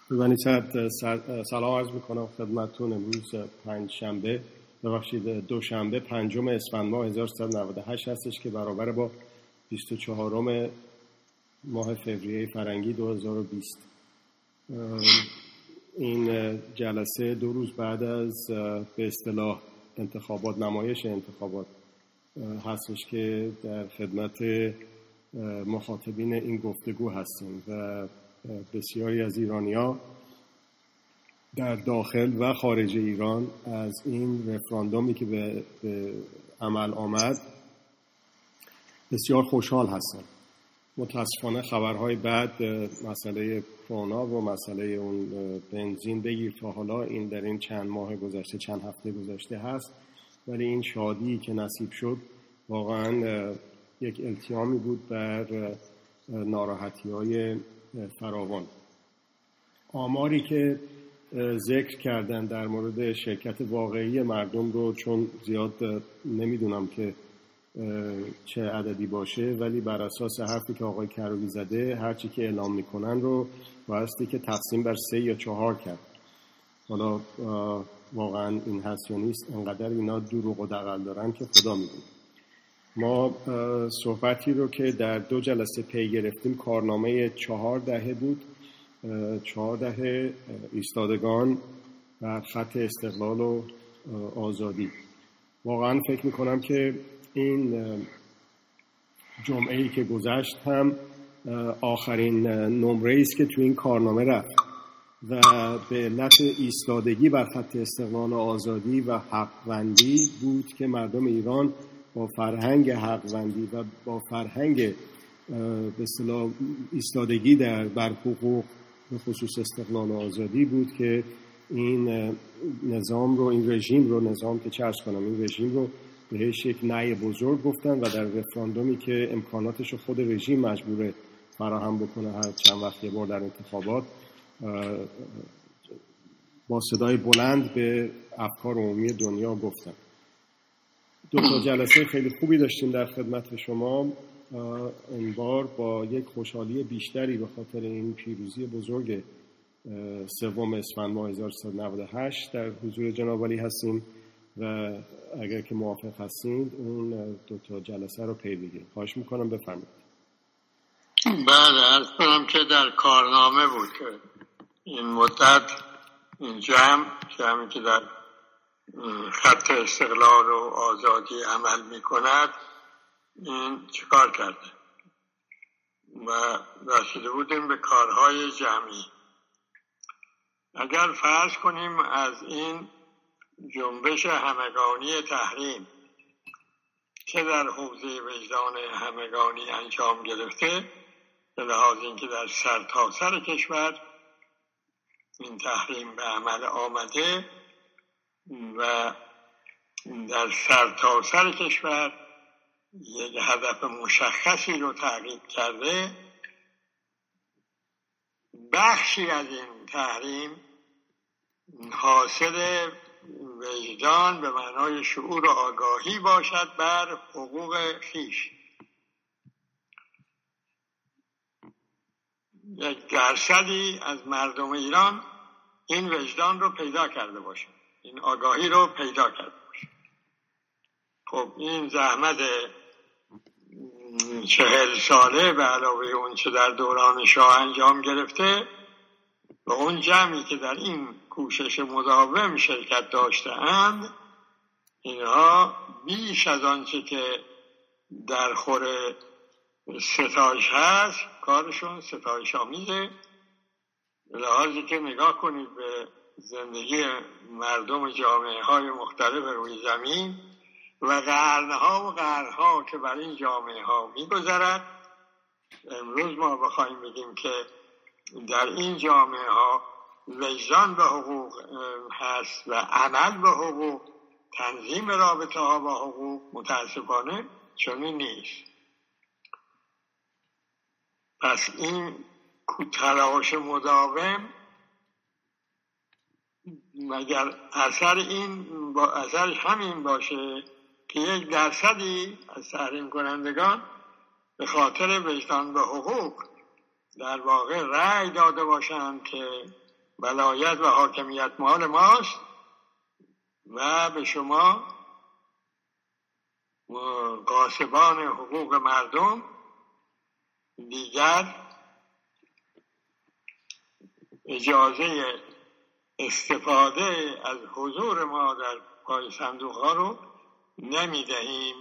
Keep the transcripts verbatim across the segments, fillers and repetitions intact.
ببینید سلام عرض میکنم خدمتتون. امروز پنج شنبه ببخشید دوشنبه پنجم اسفند ماه هزار و سیصد و نود و هشت هستش که برابر با بیست و چهارم ماه فوریه فرنگی دو هزار و بیست. این جلسه دو روز بعد از به اصطلاح انتخابات، نمایش انتخابات هستش که در خدمت مخاطبین این گفتگو هستیم و بسیاری از ایرانی‌ها در داخل و خارج ایران از این رفراندومی که به, به عمل آمد بسیار خوشحال هستند. متاسفانه خبرهای بعد مسئله کرونا و مسئله اون بنزین بگیر تا حالا این در این چند ماه گذشته چند هفته گذشته هست، ولی این شادی که نصیب شد واقعا یک التیامی بود بر ناراحتی‌های فراوان. آماری که ذکر کردن در مورد شرکت واقعی مردم رو چون زیاد نمیدونم که چه عددی باشه، ولی بر اساس حرفی که آقای کروبی زده هرچی که اعلام میکنن رو بایستی که تقسیم بر سه یا چهار کرد. حالا واقعا این هست یا نیست، انقدر اینا دروغ و دغل دارن که خدا میدونه. ما صحبتی رو که در دو جلسه پی گرفتیم کارنامه چهار دهه بود، چهار دهه ایستادگان بر خط استقلال و آزادی. واقعا فکر میکنم که این جمعه‌ای که گذشت هم آخرین نمره است که تو این کارنامه رفت و به علت ایستادگی بر خط استقلال و آزادی و حقوندی بود که مردم ایران با فرهنگ حقوندی و با فرهنگ به اصطلاح ایستادگی در بر حقوق به خصوص استقلال و آزادی بود که این نظام رو، این رژیم رو، نظام که چرس کنم این رژیم رو بهش یک نعی بزرگ گفتن و در رفراندومی که امکاناتش رو خود رژیم مجبوره فراهم بکنه هر چند وقت یه بار در انتخابات، با صدای بلند به افکار عمومی دنیا گفتن. دو تا جلسه خیلی خوبی داشتیم در خدمت شما. این بار با یک خوشحالی بیشتری به خاطر این پیروزی بزرگ سوم اسفند ماه هزار و سیصد و نود و هشت در حضور جناب عالی هستیم و اگر که موافق هستید اون دو تا جلسه رو پی بگیریم. خواهش میکنم بفرمایید. بله، عرض کنم که در کارنامه بود که این مدت این جمع جمعی که در خط استقلال و آزادی عمل می کند این چیکار کرده و رسیده بودیم به کارهای جمعی. اگر فرض کنیم از این جنبش همگانی تحریم که در حوزه وجدان همگانی انجام گرفته، به لحاظ اینکه در سرتاسر کشور این تحریم به عمل آمده و در سرتاسر کشور یک هدف مشخصی رو تعقیب کرده، بخشی از این تحریم حاصل وجدان به معنای شعور و آگاهی باشد بر حقوق خویش. یک درصدی از مردم ایران این وجدان رو پیدا کرده باشه، این آگاهی رو پیدا کرده باشه. خب این زحمت چهل ساله به علاوه اون چه در دوران شاه انجام گرفته و اون جمعی که در این کوشش مداوم شرکت داشته‌اند، اینها بیش از آنچه که در خور ستایش هست کارشون ستایش آمیزه. به لحاظی که نگاه کنید به زندگی مردم جامعه های مختلف روی زمین و قرنها و قرنها که بر این جامعه ها می گذرد، امروز ما بخوایم بگیم که در این جامعه ها وجدان به حقوق هست و عمل به حقوق، تنظیم رابطه ها با حقوق، متاسفانه چنین نیست. پس این تلاش مداوم مگر اثر این با اثر همین باشه که یک درصدی از تحریم کنندگان به خاطر وجدان به حقوق در واقع رأی داده باشند که ولایت و حاکمیت مال ماست و به شما غاصبان حقوق مردم دیگر اجازه استفاده از حضور ما در پای صندوق ها رو نمی دهیم.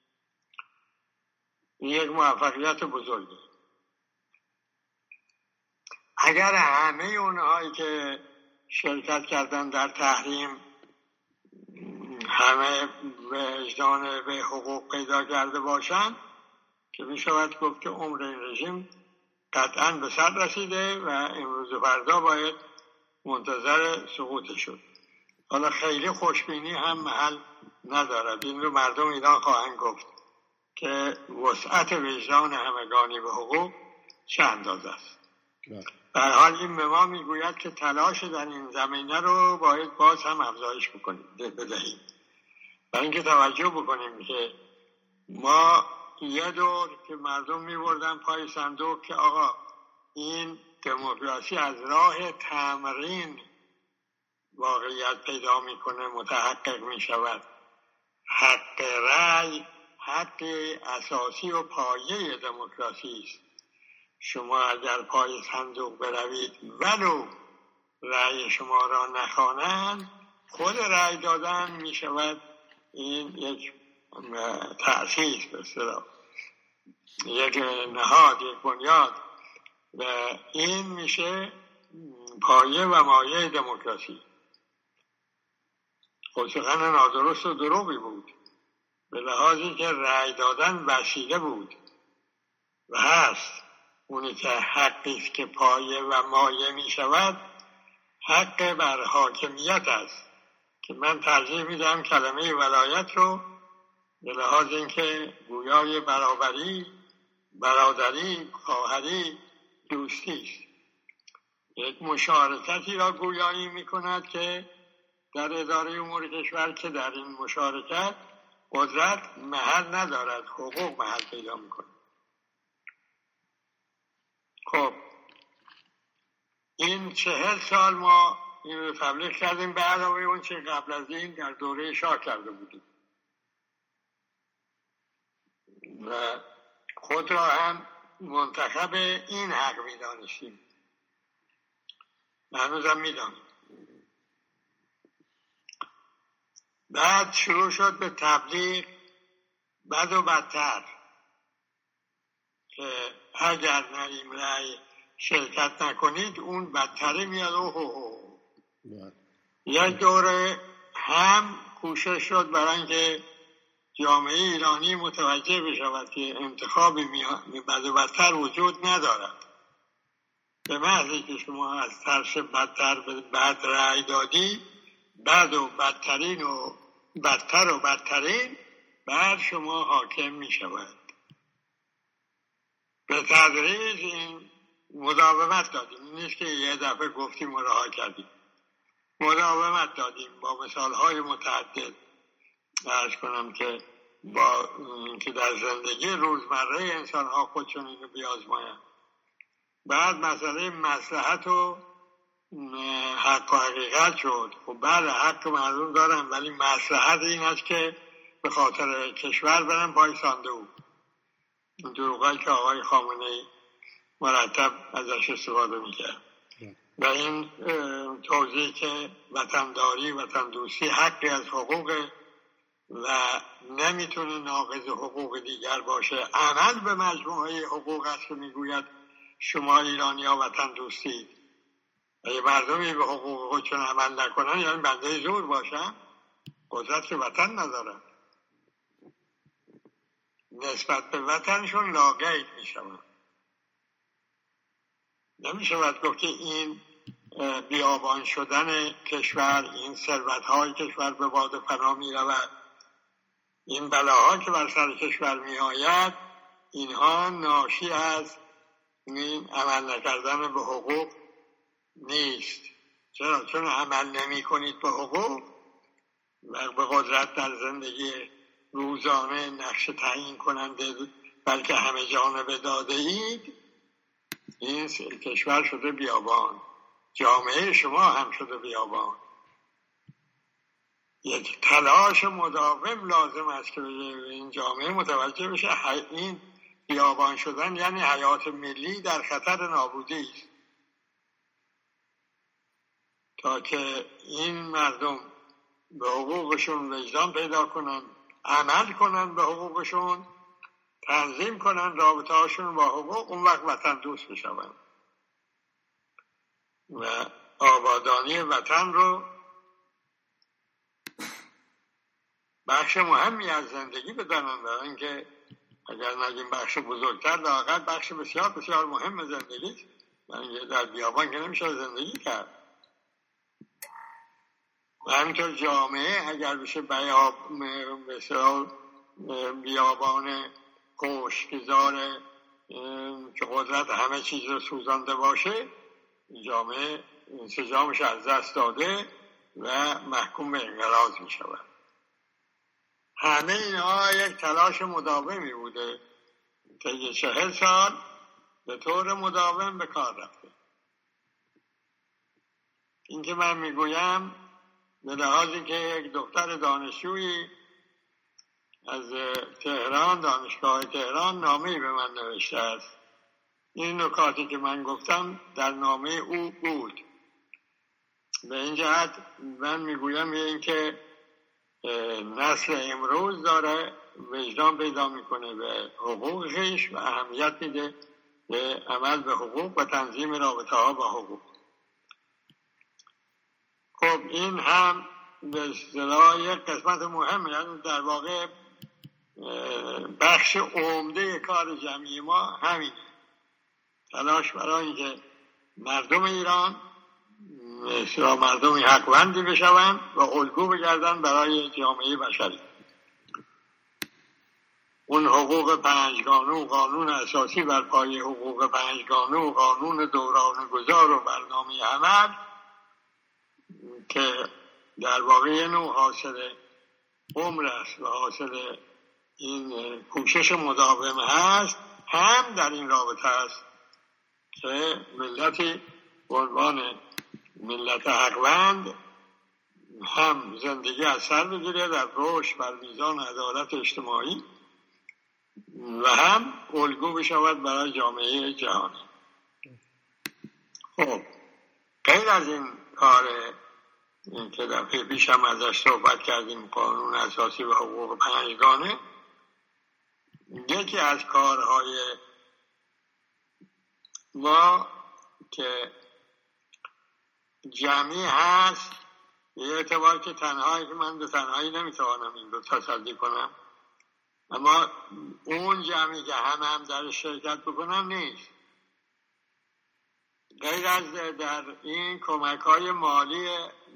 این یک موفقیت بزرگه. اگر همه اونهایی که شرکت کردن در تحریم همه وجدان به حقوق پیدا کرده باشن که می شود گفت که عمر این رژیم قطعا به سر رسیده و امروز و فردا باید منتظر سقوط شد. حالا خیلی خوشبینی هم محل ندارد. این رو مردم ایران خواهند گفت که وسعت وجدان همگانی به حقوق چه اندازه است. در حال این به ما میگوید که تلاش در این زمینه رو باید باز هم افزایش بکنیم بدهیم. برای اینکه توجه بکنیم که ما یه دور که مردم می‌بردن پای صندوق که آقا این دموکراسی از راه تمرین واقعیت پیدا میکنه، متحقق میشود. حق رأی حق اساسی و پایه دموکراسی است. شما اگر پای صندوق بروید ولو رأی شما را نخوانند، خود رأی دادن میشود این یک تأسیس به اصطلاح، یک نهاد، یک بنیاد و این میشه پایه و مایه دموکراسی. خود سخن نادرست و دروغی بود به لحاظی که رأی دادن وسیله بود و هست. اونی که حقی است که پایه و مایه می شود حق بر حاکمیت است که من ترجیح میدم کلمه ولایت رو به لحاظ اینکه گویای برابری، برادری، خواهری، دوستی است. یک مشارکتی را گویایی می کند که در اداره امور کشور که در این مشارکت قدرت محل ندارد، حقوق محل پیدا می کند. خب این چهل سال ما این رو تبلیغ کردیم به علاوه اون چه قبل از این در دوره شاه کرده بودیم و خود را هم منتخب این حق می دانستیم. هنوزم می دانیم. بعد شروع شد به تبلیغ بد و بدتر که اگر نریم رأی شرکت نکنید اون بدتره میاد. اوه اوه یک دوره هم کوشش شد برای اینکه جامعه ایرانی متوجه بشود که انتخاب بد و بدتر وجود ندارد. به محضی که شما از ترس بدتر به بد رأی دادی، بد و بدترین و بدتر و بدترین بر شما حاکم می شود. به تدریج این مداومت دادیم. این نیست که یه دفعه گفتیم و رها کردیم. مداومت دادیم با مثالهای متعدد. عرض کنم که با که در زندگی روزمره انسان ها خودشون اینو بیازماین. بعد مسئله مصلحت و حق و حقیقت شد. خب بله حق مردم دارن، ولی مصلحت این است که به خاطر کشور برن پای صندوق. این دروغایی که آقای خامنه‌ای مرتب ازش استفاده میکرد و این توضیح که وطنداری، وطن دوستی حقی از حقوق و نمیتونه ناقض حقوق دیگر باشه. عمل به مجموعه حقوق است که میگوید شما ایرانی ها وطن دوستید. اگه مردمی به حقوق خودشون عمل نکنن یعنی بنده زور باشن، قدرت که وطن ندارن، نسبت به وطنشون لاقید میشون. نمیشود گفت که این بیابان شدن کشور، این ثروت های کشور به باد فنا می رود، این بلاها که بر سر کشور می آید، اینها ناشی از این عمل نکردن به حقوق نیست. چرا؟ چون عمل نمی کنید به حقوق و به قدرت در زندگی روزانه نقش تعیین کننده بلکه همه جانبه داده اید، این کشور شده بیابان. جامعه شما هم شده بیابان. یک تلاش مداوم لازم است که این جامعه متوجه بشه این بیابان شدن یعنی حیات ملی در خطر نابودی است، تا که این مردم به حقوقشون وجدان پیدا کنن، عمل کنن به حقوقشون، تنظیم کنن رابطه هاشون با حقوق، اون وقت وطن دوست بشون و آبادانی وطن رو بخش مهمی از زندگی بدانن. برای اینکه اگر نگیم بخش بزرگتر، لااقل بخش بسیار بسیار مهم زندگی است. یعنی در بیابان که نمیشه زندگی کرد. و همینطور جامعه اگر بشه بیابان خشکیزار که قدرت همه چیز رو سوزانده باشه، جامعه انسجامش از دست داده و محکوم به انقراض می شود. همه اینها یک تلاش مداومی بوده که یه چهل سال به طور مداوم به کار رفته. این که من میگویم به لحاظی که یک دختر دانشجویی از تهران، دانشگاه تهران، نامه‌ای به من نوشته است. این نکاتی که من گفتم در نامه او بود. به این جهت من میگویم این که نسل امروز داره وجدان پیدا میکنه به حقوق خویش و اهمیت میده به عمل به حقوق و تنظیم رابطه ها با حقوق. خب این هم به اصطلاح یک قسمت مهمه، یعنی در واقع بخش عمده کار جمعی ما همین تلاش برای اینکه مردم ایران مثلا مردمی حقوندی بشوند و الگو بگردن برای جامعه بشری. اون حقوق پنجگانه و قانون اساسی بر پایه حقوق پنجگانه و قانون دوران گذار و برنامه عمل که در واقع یه نوع حاصل عمر است و حاصل این کوشش مداوم هست، هم در این رابطه است که ملتی به عنوان ملت حقوند هم زندگی از سر بگیره در رشد بر میزان عدالت اجتماعی و هم الگو بشود برای جامعه جهانی. خب غیر از این کار این که دفعه پیش هم ازش صحبت کردیم، قانون اساسی و حقوق پنجگانه، یکی از کارهای ما که جمعی هست، یه اعتبار که تنهایی که من به تنهایی نمیتوانم این رو تصدی کنم، اما اون جمعی که همه هم در شرکت بکنن نیست. غیر از در این کمک های مالی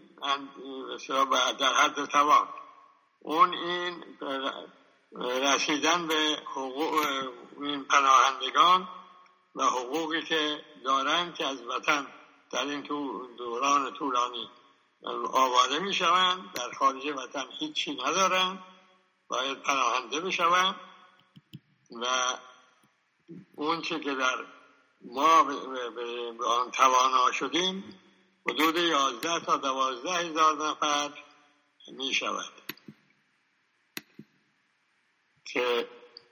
در حد توان، اون این رسیدن به حقوق این پناهندگان و حقوقی که دارن که از وطن در این دوران طولانی آواره می شوند، در خارج وطن هیچی ندارن، باید پناهنده بشوند و اون چه که در ما به آن توانا شدیم حدود یازده تا دوازده هزار نفر می شود که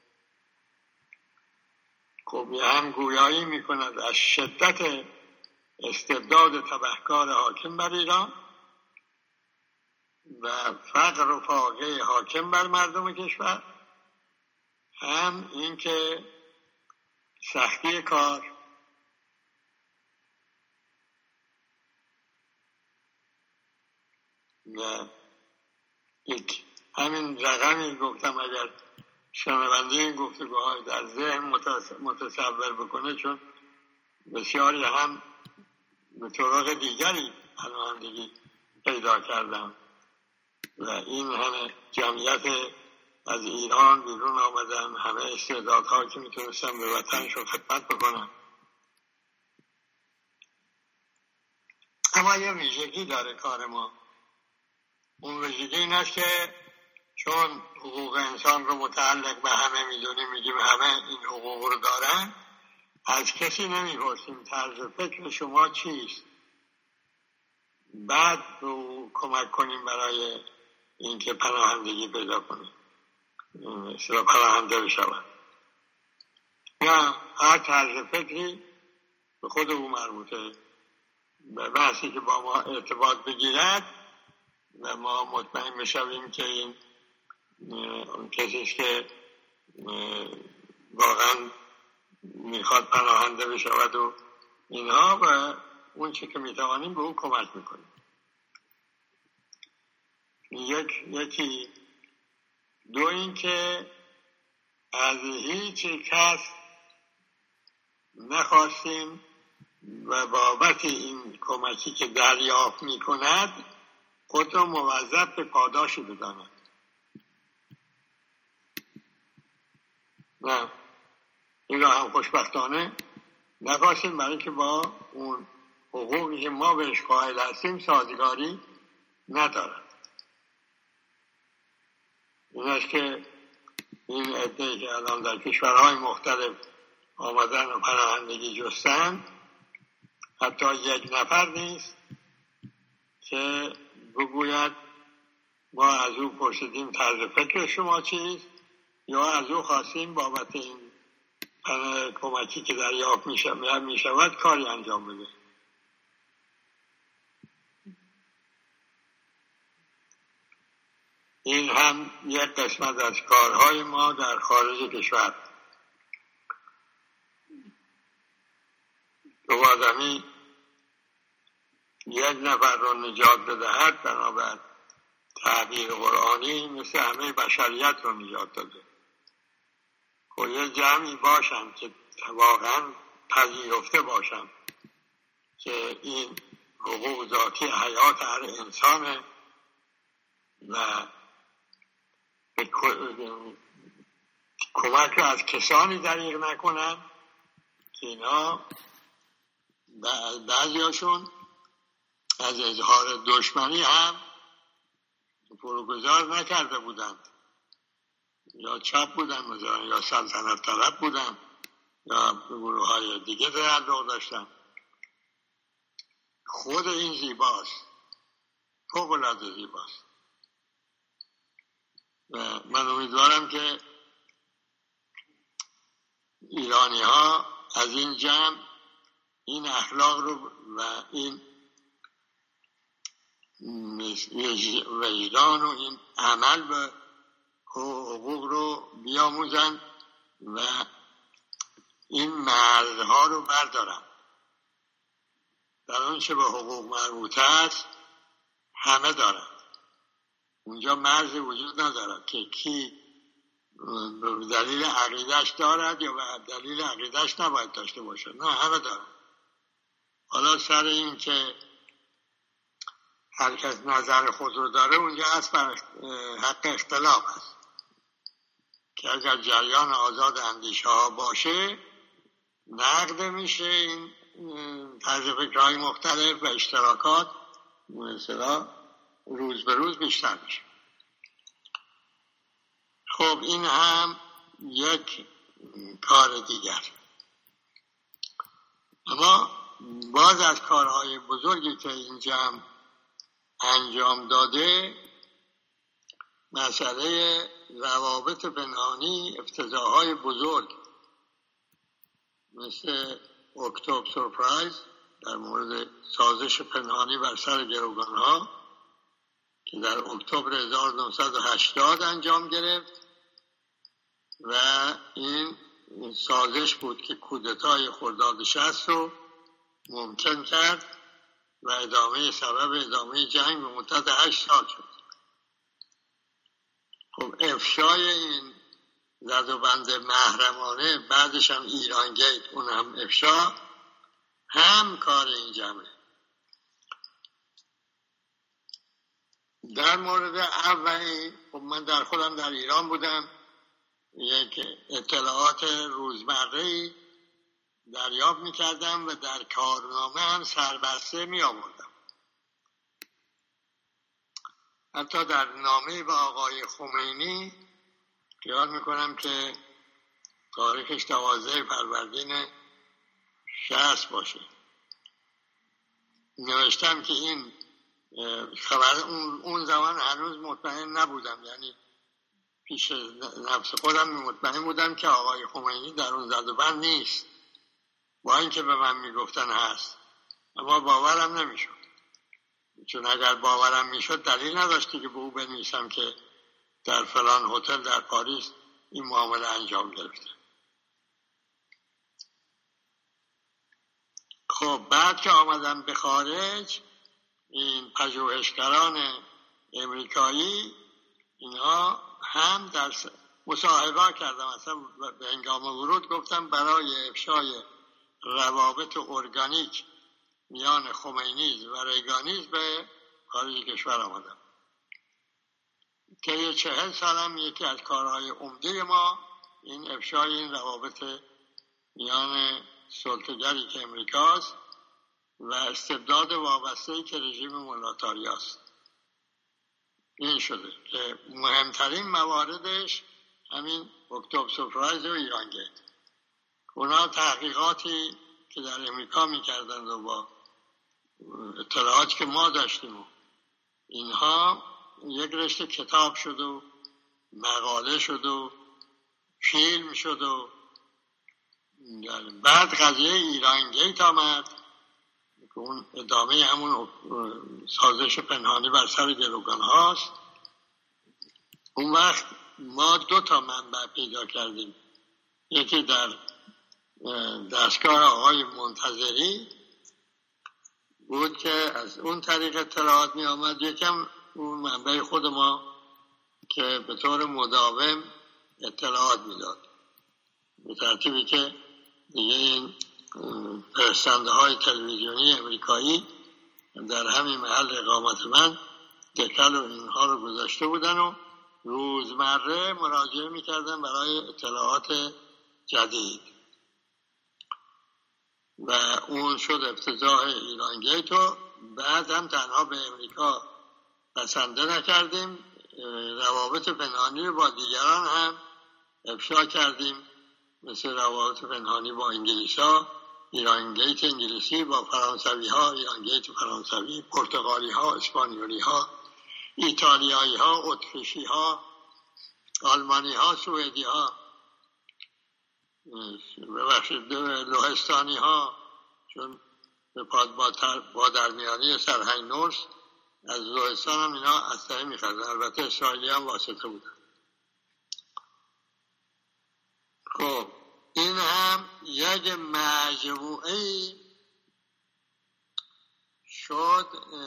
خب هم گویایی می کند از شدت استبداد تبهکار حاکم بر ایران و فقر و فاقه حاکم بر مردم کشور، هم این که سختی کار و یک همین رقمی گفتم اگر شنونده این گفتگوهای در ذهن متصور بکنه، چون بسیاری هم به طرق دیگری پناهندگی پیدا کردم و این همه جمعیت از ایران بیرون آمدن، همه استعدادها که میتونستن به وطنشون خدمت بکنن. اما یه ویژگی داره کار ما. اون ویژگی این است که چون حقوق انسان رو متعلق به همه میدونیم، میگیم همه این حقوق رو دارن، از کسی نمیپرسیم طرز فکر شما چیست، بعد به او کمک کنیم برای اینکه پناهندگی پیدا کنه، مثلا پناهنده بشود. نه، هر طرز فکری به خود او مربوطه، به بحثی که با ما ارتباط بگیرد و ما مطمئن بشویم که این اون کسیش که واقعا میخواد پناهنده بشود و اینها، و اون چه که میتوانیم به او کمک میکنیم. یک یکی دو این که از هیچ کس نخواستیم و بابت این کمکی که دریافت میکند خود را موظف به پاداشی بداند. نه، این را هم خوشبختانه نخواستیم، برای که با اون حقوقی که ما بهش قائل هستیم سازگاری ندارد. این است که این عده‌ای که الان در کشورهای مختلف آمدن و پناهندگی جستن، حتی یک نفر نیست که بگوید ما از او پرسیدیم طرز فکر شما چیست، یا از او خواستیم بابت این کمکی که دریافت می شود کاری انجام بده. این هم یک قسمت از کارهای ما در خارج کشور. دو آدمی یک نفر رو نجات بدهد، بنابر تعبیر قرآنی مثل همه بشریت رو نجات داده. و یه جمعی باشن که واقعا پذیرفته باشن که این حقوق ذاتی حیات هر انسانه و کمک رو از کسانی دریغ نکنن که اینا بعضیاشون از اظهار دشمنی هم فروگذار نکرده بودند، یا چپ بودن مثلا، یا سلطنت طلب بودن، یا گروه های دیگه تعلق داشتن. خود این زیباست، فوق العاده زیباست. و من امیدوارم که ایرانی ها از این جمع این اخلاق رو و این وجدان و این عمل به حقوق رو بیاموزن و این مرزها رو بردارن. در آنچه به حقوق مربوط است همه دارن، اونجا مرز وجود ندارد که کی به دلیل عقیدهش دارد یا به دلیل عقیدهش نباید داشته باشه. نه، همه دارن. حالا سر این که هر کس نظر خود رو داره، اونجا هست بر حق اختلاف هست که اگر جریان آزاد اندیشه ها باشه نقد میشه این طرز فکرهای مختلف و اشتراکات مثلا روز به روز بیشتر میشه. خب این هم یک کار دیگر. اما باز از کارهای بزرگی که این جمع انجام داده، مسئله روابط پنهانی، افتضاحهای بزرگ مثل اکتبر سورپرایز در مورد سازش پنهانی بر سر گروگانها که در اکتبر هزار و نهصد و هشتاد انجام گرفت و این سازش بود که کودتای خرداد شصت رو ممکن کرد و ادامه سبب ادامه جنگ به مدت هشت سال شد. خب افشای این زد و بند محرمانه، بعدش هم ایران گیت، اون هم افشا، هم کار این جمعه. در مورد اولی، خب من در خودم در ایران بودم، یک اطلاعات روزمره‌ای دریافت می‌کردم و در کارنامه هم سربسته می‌آوردم. حتی در نامه به آقای خمینی خیال می‌کنم که تاریخش دوازده فروردین شصت باشه، نوشتم که این خبر اون, اون زمان هنوز مطمئن نبودم، یعنی پیش نفس خودم مطمئن بودم که آقای خمینی در اون زد و بند نیست، با اینکه به من میگفتن هست، اما باورم نمیشد، چون اگر باورم میشد دلیل نداشتی که به او بنویسم که در فلان هتل در پاریس این معامله انجام گرفته. خب بعد که آمدم به خارج، این پژوهشگران امریکایی اینها هم در مصاحبه کردم، اصلا به هنگام ورود گفتم برای افشای روابط ارگانیک میان خمینی و ریگانی به خارج کشور آمدم که یه چهل سالم یکی از کارهای عمده ما این افشای این روابط میان سلطه‌گری که امریکاست و استبداد وابسته‌ای که رژیم مولاتاری است. این شده که مهمترین مواردش همین اکتبر سورپرایز و ایرانگیت. اونا تحقیقاتی که در امریکا میکردند و با اطلاعاتی که ما داشتیم اینها یک رشته کتاب شد و مقاله شد و فیلم شد و بعد قضیه ایرانگیت آمد که اون ادامه همون سازش پنهانی بر سر گروگان هاست. اون وقت ما دو تا منبع پیدا کردیم، یکی در دستگاه آقای منتظری بود که از اون طریق اطلاعات می آمد، یکم اون منبع خود ما که به طور مداوم اطلاعات می داد، به ترتیبی که دیگه این پرستنده های تلویزیونی امریکایی در همین محل اقامت من دکل و اینها رو گذاشته بودن و روزمره مراجعه می کردن برای اطلاعات جدید و اون شد افتضاح ایرانگیت و بعد هم تنها به امریکا بسنده نکردیم، روابط پنهانی رو با دیگران هم افشا کردیم، مثل روابط پنهانی با انگلیس ها، ایرانگیت انگلیسی با فرانسوی ها، ایرانگیت فرانسوی، پرتغالی ها، اسپانیولی ها، ایتالیایی ها، اتریشی ها، آلمانی ها، سوئدی ها، ببخشید لهستانی ها، چون به با درمیانی سرهنگ نورس از لهستان هم اینا اسلحه می‌خریدن، البته اسرائیلی هم واسطه بودن. خب این هم یک مجموعه شد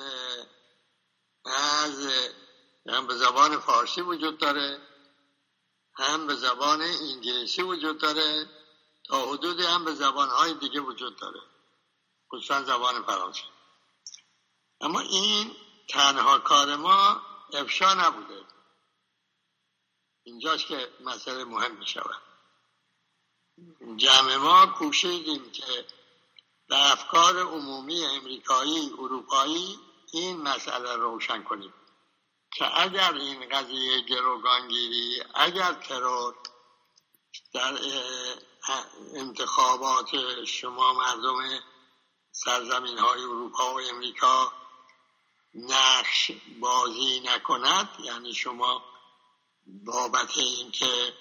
از هم به زبان فارسی وجود داره، هم به زبان انگلیسی وجود داره، تا حدودی هم به زبانهای دیگه وجود داره، خصوصا زبان فرانسه. اما این تنها کار ما افشا نبوده، اینجاست که مسئله مهم می شود. جمع ما کوشیدیم که به افکار عمومی امریکایی، اروپایی این مسئله روشن کنیم که اگر این قضیه گروگانگیری، اگر ترور در انتخابات شما مردم سرزمین های اروپا و امریکا نقش بازی نکند، یعنی شما بابت این که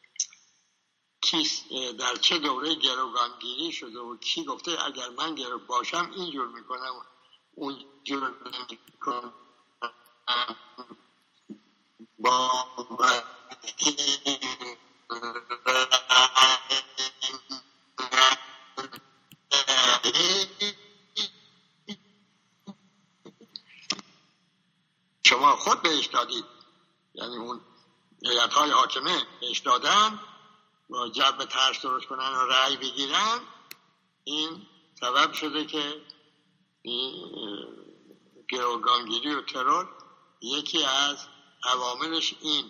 کی در چه دوره گروگانگیری شده و کی گفته اگر من گرو باشم اینجور میکنم اونجور میکنم، بابت شما خود بهش دادید، یعنی اون هیئت‌های حاکمه بهش دادن با جبه ترس درست کنن و رأی بگیرن، این سبب شده که این گروگانگیری و ترور یکی از عواملش این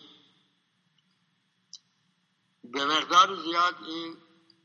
به مقدار زیاد این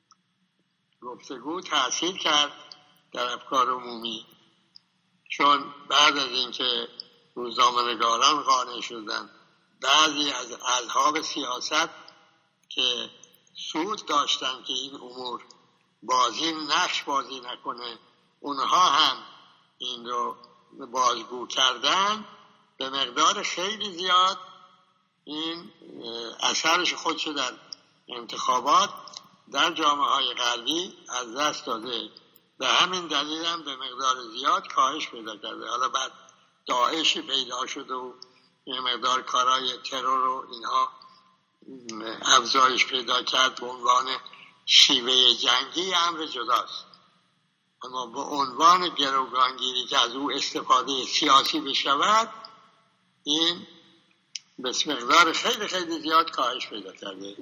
گفتگو تأثیر کرد در افکار عمومی، چون بعد از اینکه روزنامه‌نگاران قانع شدن، بعضی از اصحاب سیاست که سود داشتن که این امور بازی نقش بازی نکنه، اونها هم این رو بازگو کردن به مقدار خیلی زیاد این اثرش خودشو در انتخابات در جامعه های غربی از دست داده. به همین دلیل هم به مقدار زیاد کاهش پیدا کرده. حالا بعد داعشی پیدا شده و یه مقدار کارهای ترور و اینها افزایش پیدا کرد به عنوان شیوه جنگی، امر جداست. اما به عنوان گروگانگیری که از او استفاده سیاسی بشود، این به مقدار خیلی خیلی زیاد کاهش پیدا کرده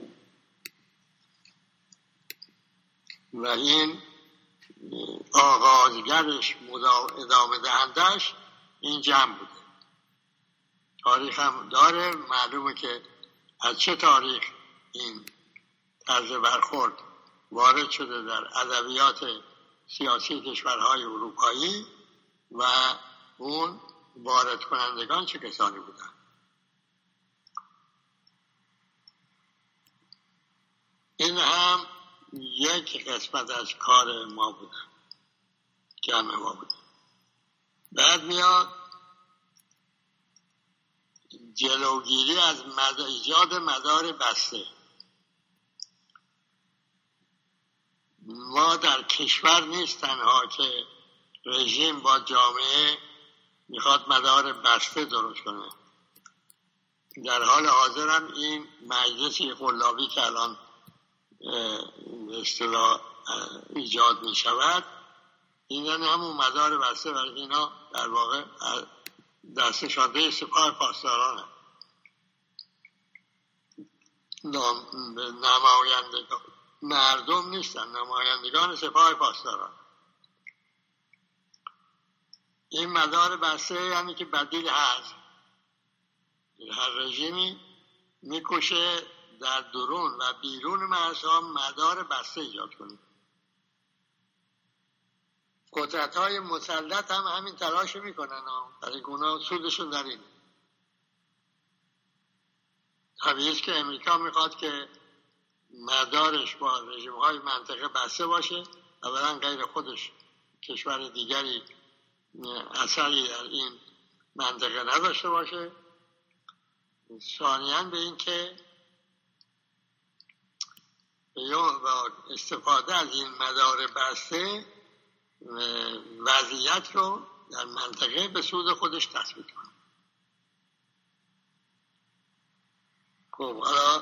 و این آغازگرش ادامه دهندش این جمع بوده. تاریخ هم داره، معلومه که از چه تاریخ این طرز برخورد وارد شده در ادبیات سیاسی کشورهای اروپایی و اون وارد کنندگان چه کسانی بودن. این هم یک قسمت از کار ما بودن، جمع ما بودن. بعد میاد جلوگیری از مد... ایجاد مدار بسته. ما در کشور نیست تنها که رژیم با جامعه میخواد مدار بسته درست کنه. در حال حاضر هم این مجلسی قلابی که الان اصطلاح ایجاد می شود، این یعنی همون مدار بسته، ولی اینا در واقع دستشانده سپاه پاسداران هم. نمایندگان مردم نیستن، نمایندگان سپاه پاسداران. این مدار بسته یعنی که بدیل هست. هر رژیمی میکشه در درون و بیرون مرزها مدار بسته ایجاد کنه. قدرت‌های مسلط هم همین تلاش میکنن، برای اونا سودشون در این. طبیعیه که امریکا میخواد که مدارش با رژیم‌های منطقه بسته باشه، اولا غیر خودش کشور دیگری اثری در این منطقه نداشته باشه، ثانیاً به این که با استفاده از این مدار بسته وضعیت رو در منطقه به سود خودش تثبیت کنه. خب حالا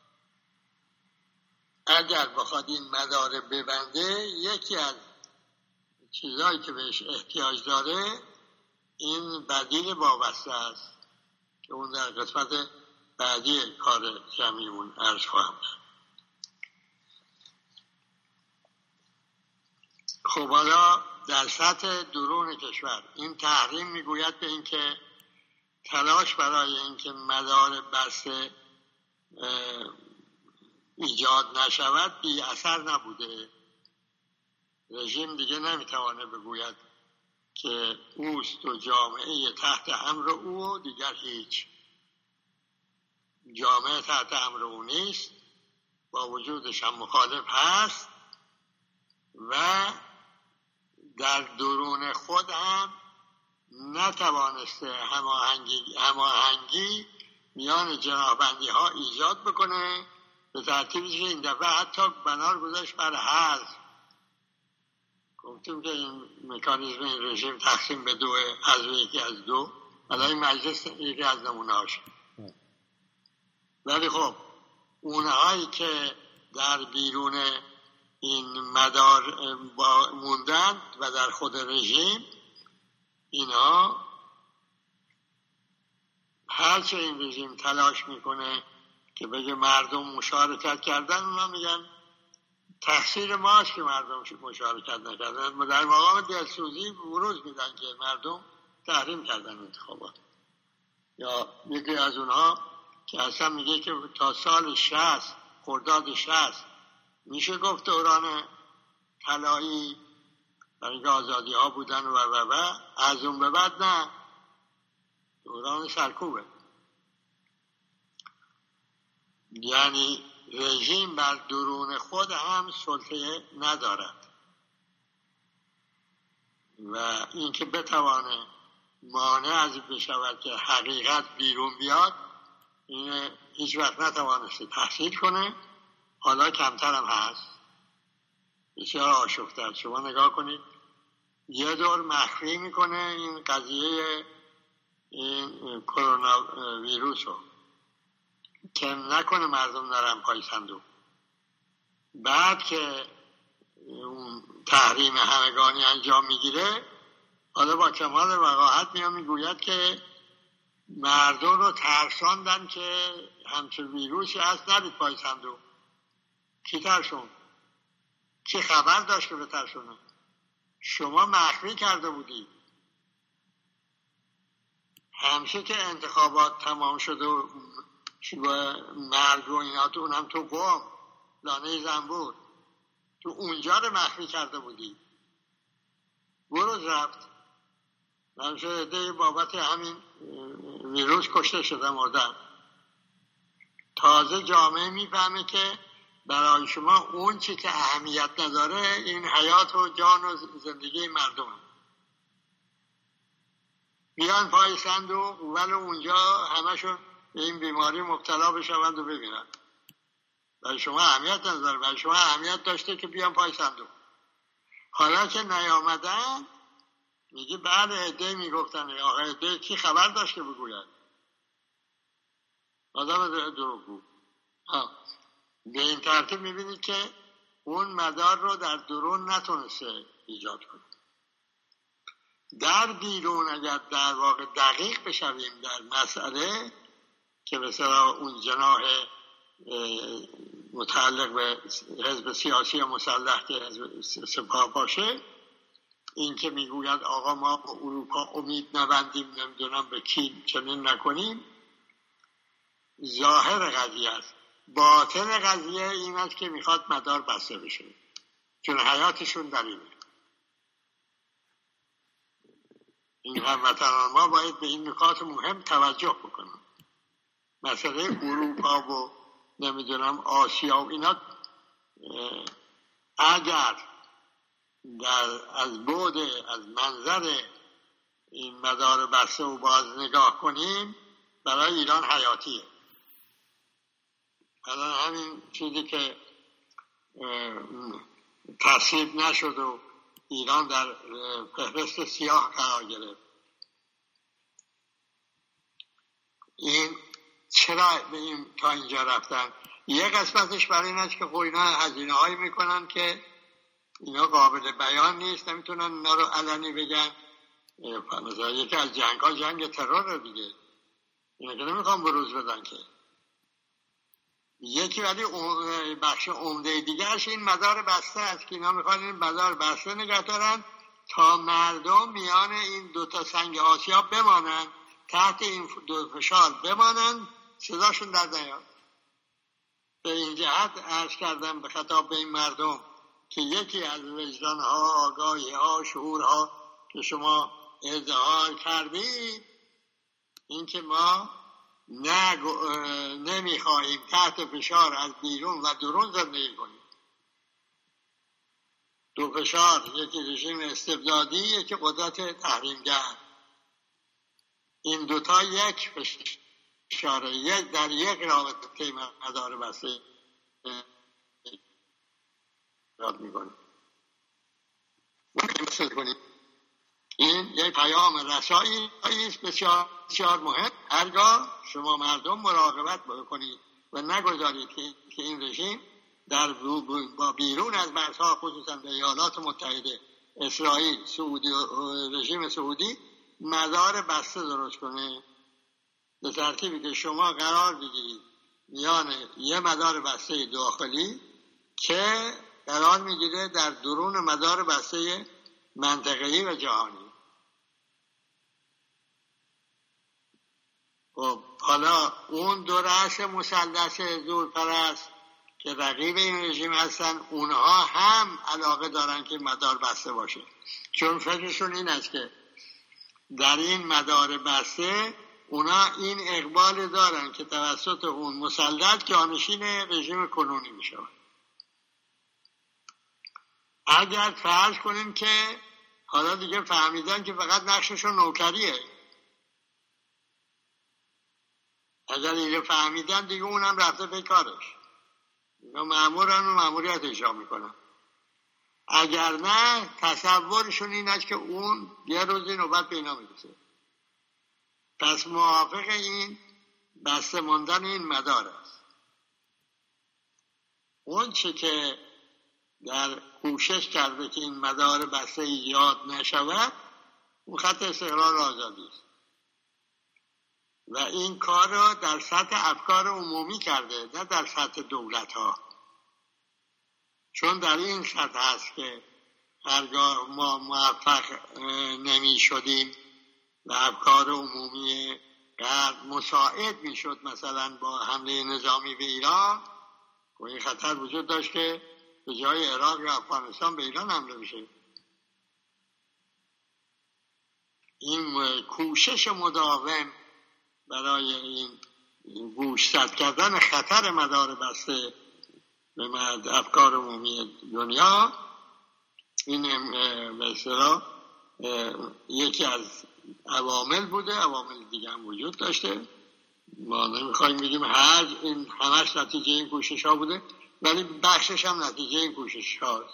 اگر بخواد این مدار ببنده، یکی از چیزهایی که بهش احتیاج داره این بدیل وابسته است که اون در قسمت بعدی کار جمعیمون عرض خواهم کرد. خب حالا در سطح درون کشور این تحریم میگوید به این که تلاش برای اینکه مدار بسته ایجاد نشود بی اثر نبوده. رژیم دیگه نمیتوانه بگوید که اوست و جامعه تحت امر او و دیگر هیچ. جامعه تحت امر او نیست، با وجودش هم مخالف هست و در درون خود هم نتوانسته هماهنگی هماهنگی میان جناحبندی ها ایجاد بکنه، به ترتیبی که این دفعه حتی بنار گذاشت بر حذف. گفتیم که این مکانیزم این رژیم تقسیم به دو، حذف یکی از دو، حالا این مجلس یکی از نمونه هاش. ولی خب اونهایی که در بیرون این مدار موندن و در خود رژیم، اینا هرچه این رژیم تلاش میکنه که بگه مردم مشارکت کردن، اونا میگن تقصیر ماست که مردم مشارکت نکردن. در مقام دلسوزی بروز میدن که مردم تحریم کردن انتخابات. یا یکی از اونها که اصلا میگه که تا سال شصت، خرداد شصت میشه گفت دوران طلایی برای آزادی ها بودن و و و از اون به بعد نه، دوران سرکوبه. یعنی رژیم بر درون خود هم سلطه ندارد و اینکه بتوانه مانع از این بشود که حقیقت بیرون بیاد، این هیچ وقت نتوانسته تحصیل کنه، حالا کمتر هم هست، بسیار آشفته است. شما نگاه کنید یه دور مخفی میکنه این قضیه این کرونا ویروس رو که نکنه مردم نرن پای صندوق، بعد که اون تحریم همگانی انجام میگیره حالا با کمال وقاحت میاد میگوید که مردم رو ترساندن که همچون ویروسی هست نرید پای صندوق. کی ترسون؟ کی خبر داشت که به ترسونه؟ شما مخفی کرده بودی. همشه که انتخابات تمام شده و مرگ و اینا تو اونم تو قم لانه زنبور تو اونجا رو مخفی کرده بودی. بروز رفت همشه ده بابت همین ویروس کشته شده مردن. تازه جامعه میفهمه که برای شما اون چی که اهمیت نداره این حیات و جان و زندگی مردم. بیان پای صندوق ولی اونجا همشون به این بیماری مبتلا بشوند و ببینن. برای شما اهمیت نداره، برای شما اهمیت داشته که بیان پای صندوق. حالا که نیامدن میگه بعد عده میگفتن آقا عده کی خبر داشت که بگوید؟ آدم دروغگو. ها به این ترتیب میبینید که اون مدار رو در درون نتونسته ایجاد کنه. در بیرون اگر در واقع دقیق بشویم در مسئله که مثلا اون جناح متعلق به حزب سیاسی مسلح که حزب سپاه باشه، این که میگوید آقا ما به اروپا امید نبندیم نمیدونم به کی چنین نکنیم، ظاهر قضیه است. باطن قضیه این است که میخواد مدار بسته بشه چون حیاتشون در اینه. این هموطنان ما باید به این نکات مهم توجه بکنن. مسئله اروپا و نمیدونم آسیا و اینا اگر در از بعد از منظر این مدار بسته و باز نگاه کنیم برای ایران حیاتیه. الان همین چیزی که تصویب نشد و ایران در فهرست سیاه قرار گرفت، این چرا به این تا اینجا رفتن؟ یک قسمتش برای این است که خب اینا هزینه هایی میکنن که اینا قابل بیان نیست، نمیتونن اینا رو علنی بگن. مثلا یکی از جنگ ها جنگ ترور دیگه، اینا که نمیخوان بروز بدن که. یکی ولی بخش عمده دیگرش این مدار بسته است که اینا میخوان این مدار بسته نگه دارن تا مردم میان این دوتا سنگ آسیا بمانن، تحت این دو فشار بمانن، صداشون در نیاد. به این جهت عرض کردم به خطاب به این مردم که یکی از وجدانها، آگاهیها، شعورها که شما اظهار کردید این که ما نمیخواهیم تحت فشار از بیرون و درون زندگی کنیم. دو فشار، یکی رژیم استبدادی، یکی قدرت تحریمگر. این دوتا یک فشاره، یک در یک رابطه مدار بسته یاد میکنیم. این یک پیام رسایی است بسیار بسیار مهم. هرگاه شما مردم مراقبت بکنید و نگذارید که این رژیم در با بیرون از مرزها، خصوصا در ایالات متحده، اسرائیل، سعودی، رژیم سعودی مدار بسته درست کنه، به ترتیبی که شما قرار بگیرید میان یه مدار بسته داخلی که قرار میگیره در درون مدار بسته منطقه‌ای و جهانی. خب حالا اون دو رأس مثلث زورپرست که رقیب این رژیم هستن، اونها هم علاقه دارن که مدار بسته باشه، چون فکرشون این است که در این مدار بسته اونا این اقبال دارن که توسط اون مثلث جانشین رژیم کنونی میشن. اگر فرض کنیم که حالا دیگه فهمیدن که فقط نقششون نوکریه. اگر دیگه فهمیدن دیگه اونم رفته به کارش، اینا مأمورن و مأموریت اجرا میکنن. اگر نه تصورشون این است که اون یه روزی نوبت به اینا میرسه. پس موافق این بسته ماندن این مدار است. اون چه که در کوشش کرده که این مدار بسته ایجاد نشود، اون خط استقرار آزادی است و این کار را در سطح افکار عمومی کرده، نه در سطح دولت ها. چون در این سطح هست که هرگاه ما موفق نمی شدیم و افکار عمومی غرب مساعد می شد مثلا با حمله نظامی به ایران، و این خطر وجود داشت که به جای عراق یا افغانستان به ایران حمله بشه. این کوشش مداوم برای این گوشزد کردن خطر مدار بسته به افکار عمومی دنیا، این به اصطلاح یکی از عوامل بوده. عوامل دیگه هم وجود داشته، ما نمیخوایم بگیم هر این همش نتیجه این کوشش ها بوده، ولی بخشش هم نتیجه این کوشش هاست.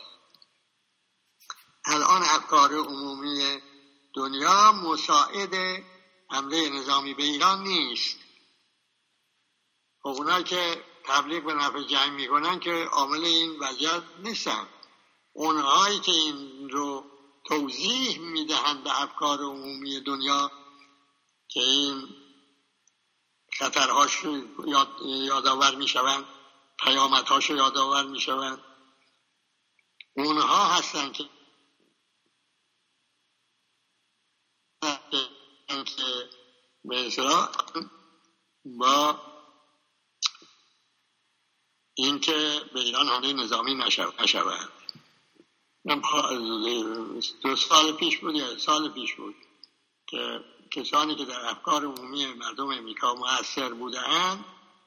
الان افکار عمومی دنیا مساعد حمله نظامی به ایران نیست. خب اونا که تبلیغ به نفع جنگ میکنن که عامل این وضعیت نیستن. اونهایی که این رو توضیح میدهند به افکار عمومی دنیا که این خطرهاش رو یاد، یادآور میشوند، پیامدهاش رو یادآور میشوند، اونها هستن که که به اصطلاح با اینکه به ایران حمله نظامی نشود. دو سال پیش بود یا سال پیش بود که کسانی که در افکار عمومی مردم امریکا مؤثر بودند،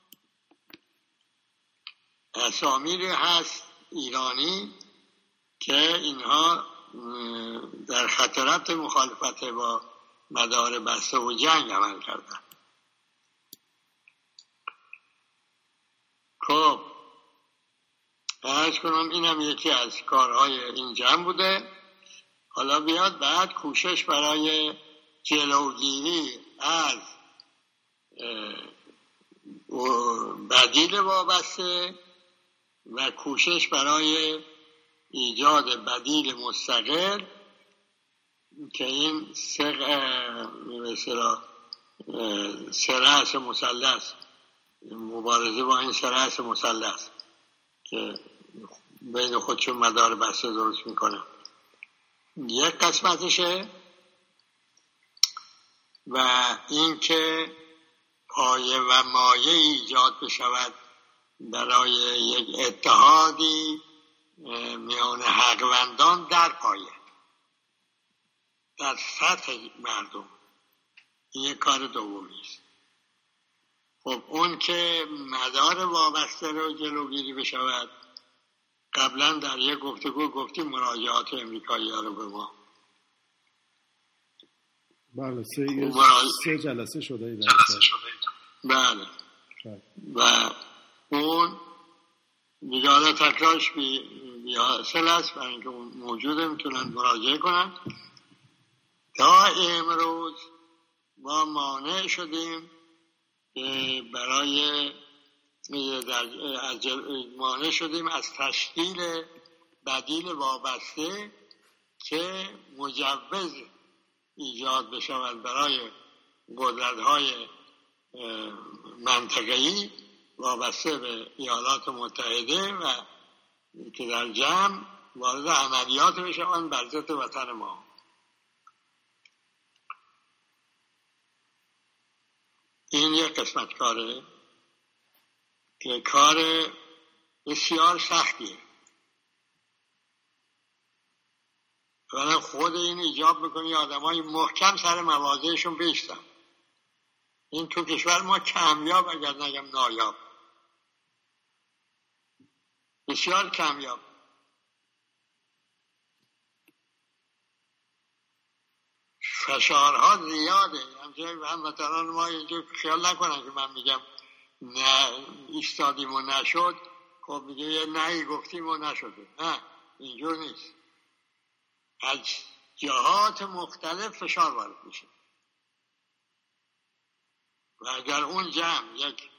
اسامی هست ایرانی که اینها در خطرات مخالفت با مدار بسته و جنگ عمل کردن. خب عرض کنم اینم یکی از کارهای این جمع بوده. حالا بیاد بعد کوشش برای جلوگیری از بدیل وابسته و کوشش برای ایجاد بدیل مستقل که این سه مثلا سه رأس مثلث، مبارزه با این سه رأس مثلث که بین خودشون مدار بسته درست میکنه، یک قسمتشه. و این که پایه و مایه ایجاد بشود برای یک اتحادی میان حقوندان در پایه، در سطح مردم. این یک کار دومی است. خب اون که مدار وابسته رو جلوگیری بشود، قبلا در یک گفتگو گفتیم مراجعات امریکایی ها رو به ما. بله سه, سه جلسه شده ای بله. و اون دیگه حالا تکرارش بی, بی حاصل است، برای اینکه اون موجوده میتونن مراجعه کنن. تا امروز ما مانع شدیم برای مانع شدیم از تشکیل بدیل وابسته که مجوز ایجاد بشود برای قدرت‌های منطقه‌ای وابسته به ایالات متحده و که در جمع وارد عملیات بشوند بر ضد وطن ما. این یک قسمت کاره که کار بسیار سختیه. ولی خود این ایجاب میکنه آدم های محکم سر مواضعشون بیستن. این تو کشور ما کمیاب، اگر نگم نایاب، بسیار کمیاب. فشارها زیاده. همچنین هموطنان ما اینجا خیال نکنن که من میگم نه ایستادیم و نشد، خب میگه یه نهی گفتیم و نشده. نه، اینجور نیست. از جهات مختلف فشار وارد میشه و اگر اون جمع یک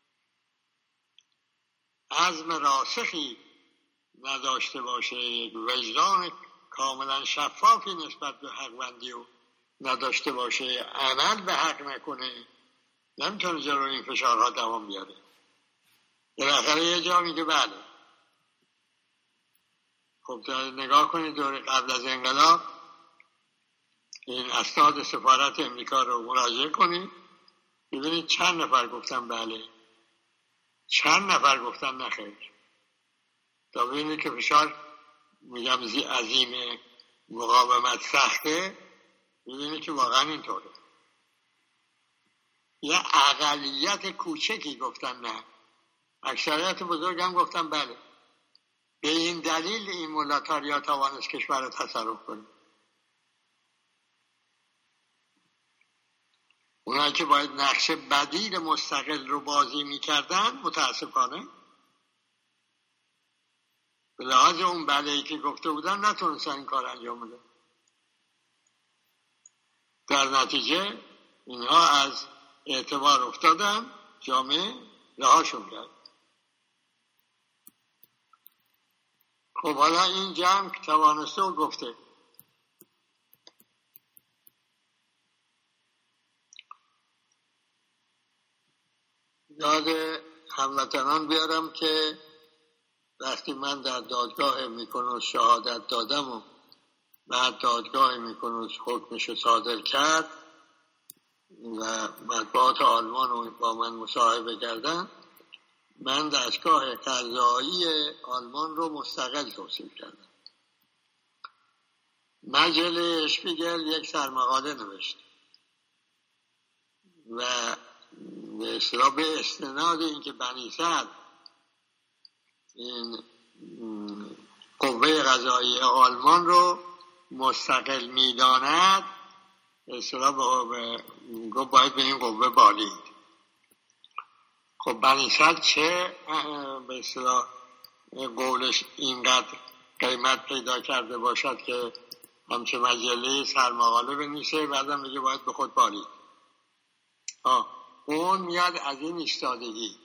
عزم راسخی نداشته باشه، یک وجدان کاملا شفافی نسبت به حق‌بندی و نداشته باشه، عمل به حق نکنه، نمیتونه جلوی این فشارها دوام بیاره. بالاخره یه جا میگه بله. خب نگاه کنید دوره قبل از انقلاب این اسناد سفارت امریکا رو مراجعه کنید، ببینید چند نفر گفتن بله، چند نفر گفتن نخیر. تا ببینید که فشار میگم زی عظیم مقاومت سخته، ببینید که واقعا اینطوره. یه اقلیت کوچکی گفتن نه، اکثریت بزرگ هم گفتن بله. به این دلیل این مولاتاریا توانست کشور رو تصرف کنه. اونایی که باید نقش بدیل مستقل رو بازی میکردن متاسفانه به لحاظ اون بله‌ای که گفته بودن نتونستن این کار انجام بدن. در نتیجه اینها از اعتبار افتادن، جامعه رهاشون کرد. خب حالا این جمع توانسته و گفته. یاد هموطنان بیارم که وقتی من در دادگاه میکنوس شهادت دادم و بعد دادگاه میکنوس حکمش صادر کرد و مطبوعات آلمان رو با من مصاحبه کردن، من دستگاه قضایی آلمان رو مستقل توصیف کردم. مجله اشپیگل یک سرمقاله نوشت و به اصطلاح به استناد اینکه بنی صدر این قوه قضایی آلمان رو مستقل میداند، به اصطلاح گفت باید به این قوه بالید. خب بنی صدر چه به اصطلاح قولش اینقدر قیمت پیدا کرده باشد که همچه مجله سرمقاله بنویسه بعدم میگه باید به خود بالید. آه اون میاد از این ایستادگی.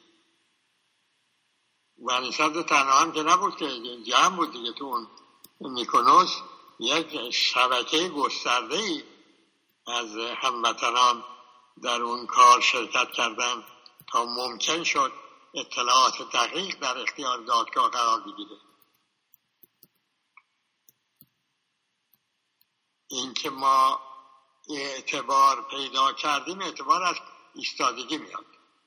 بنی صدر تنها هم که نبود که جمع بود دیگه، تو اون میکنوس یک شبکه گسترده‌ای از هموطنان در اون کار شرکت کردن تا ممکن شد اطلاعات دقیق در اختیار دادگاه قرار بگیره. این که ما اعتبار پیدا کردیم، اعتبار از ایستادگی میاد.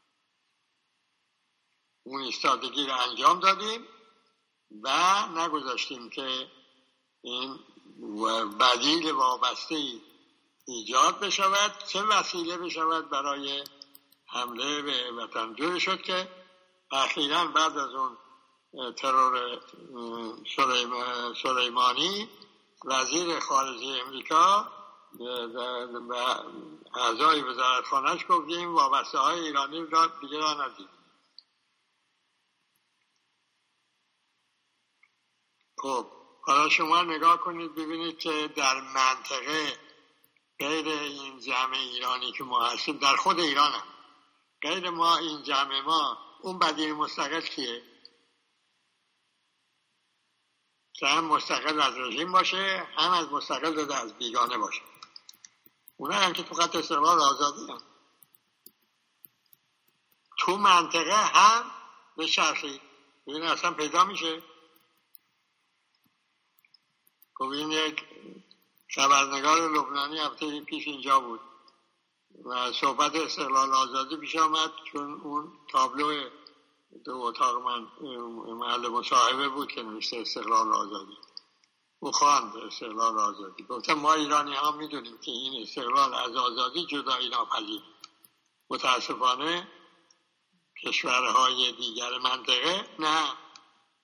اون ایستادگی رو انجام دادیم و نگذاشتیم که این بدیل وابسته ایجاد بشود، چه وسیله بشود برای حمله به وطن. جوری شد که اخیراً بعد از اون ترور سلیمانی وزیر خارجه امریکا و اعضای وزارتخانه‌اش گفت که این وابسته های ایرانی را دیگه را ندید. خب حالا شما نگاه کنید ببینید که در منطقه غیر این جمع ایرانی که ما هستیم، در خود ایران هم غیر ما این جمع ما، اون بدیل مستقل کیه؟ که هم مستقل از رژیم باشه، هم از مستقل داده از بیگانه باشه. اونا هم که تو خط استقلال آزادی هم تو منطقه هم به شرخی ببین اصلا پیدا میشه. خب این یک خبرنگار لبنانی هفته پیش اینجا بود و صحبت استقلال آزادی پیش آمد، چون اون تابلو دو اتاق من محل مصاحبه بود که نوشته استقلال آزادی، او خواند استقلال آزادی. گفتم ما ایرانی ها میدونیم که این استقلال از آزادی جدایی ناپذیر. متاسفانه کشورهای دیگر منطقه نه،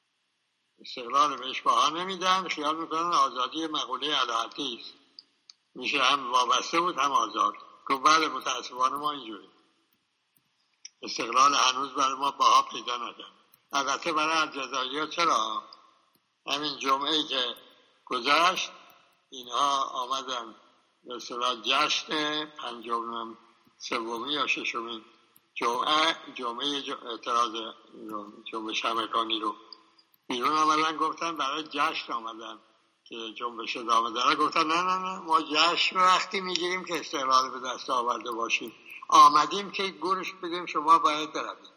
استقلال بهش بها نمیدن، خیال میکنن آزادی مقوله الهاتی است میشه هم وابسته بود هم آزاد. گفت بله متاسفانه ما اینجوری استقلال هنوز برای ما بها پیدا نکرد. البته برای الجزایریا چرا؟ همین جمعه‌ای که گذشت اینها آمدن به اصطلاح جشن پنجم سومی یا ششمین جمعه جمعه اعتراض جنبش همکانی رو بیرون آمدن، گفتن برای جشن آمدن که جنبش ادامه داره. گفتن نه نه نه ما جشن وقتی میگیریم که استقلال به دست آورده باشیم، آمدیم که گورش بدیم شما باید بروید.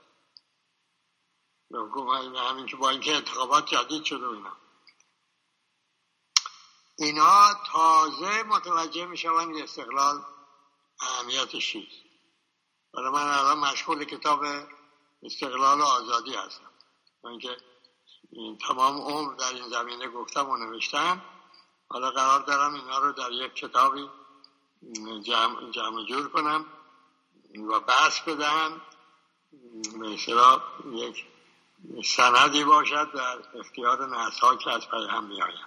همین که با اینکه انتخابات جدید شده اینا اینا تازه متوجه میشوند که استقلال اهمیتش چیست. برای من الان مشغول کتاب استقلال و آزادی هستم، اینکه تمام عمر در این زمینه گفتم و نوشتم. حالا قرار دارم اینا رو در یک کتابی جمع, جمع جور کنم و بحث بدهم، مثلا یک سندی باشد در اختیار نسل‌ها که از پی هم می‌آیند.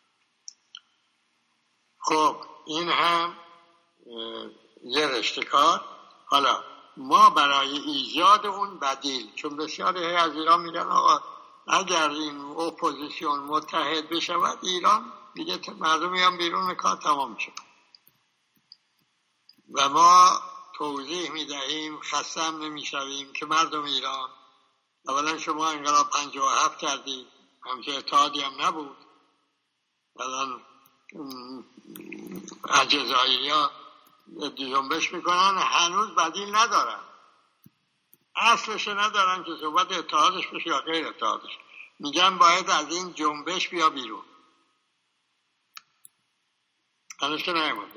خب این هم یه رشته کار. حالا ما برای ایجاد اون بدیل، چون بسیاری از ایران میگن آقا اگر این اپوزیسیون متحد بشود ایران دیگه مردم میان بیرون کار تمام میشه، و ما توضیح میدهیم خسته هم نمیشویم که مردم ایران اولا شما انقلاب پنجاه و هفت کردید، همچه اتحادی هم نبود، الان الجزایریا جنبش میکنن هنوز بدیل ندارن، اصلش ندارن که صحبت اتحادش بشه یا غیر اتحادش، میگن باید از این جنبش بیا بیرون. هنوز که نیامده.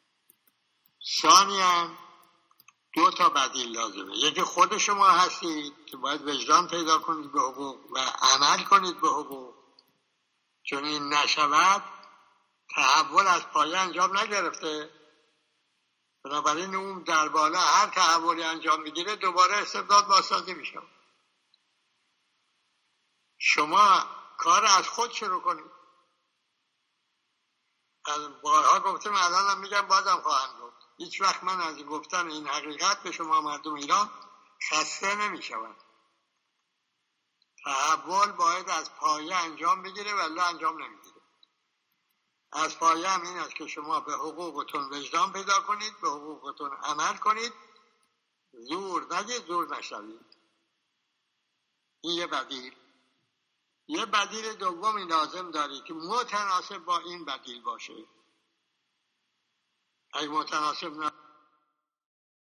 ثانیاً دو تا بدیل لازمه. یکی خود شما هستید که باید وجدان پیدا کنید به حقوق و عمل کنید به حقوق، چون این نشود تحول از پایه انجام نگرفته. بنابراین اون در بالا هر تحولی انجام میگیره دوباره استبداد بازسازی میشه. شما کار از خود شروع کنید. از بارها گفتم الان هم میگم بازم خواهم گفت، هیچ وقت من از گفتن این حقیقت به شما مردم ایران خسته نمیشوم. تحول باید از پایه انجام بگیره ولی انجام نمیگیره. از پایه هم این است که شما به حقوقتون وجدان پیدا کنید، به حقوقتون عمل کنید، زور نگید، زور نشوید. این یه بدیل. یه بدیل دومی لازم دارید که متناسب با این بدیل باشه. اگه متناسب نه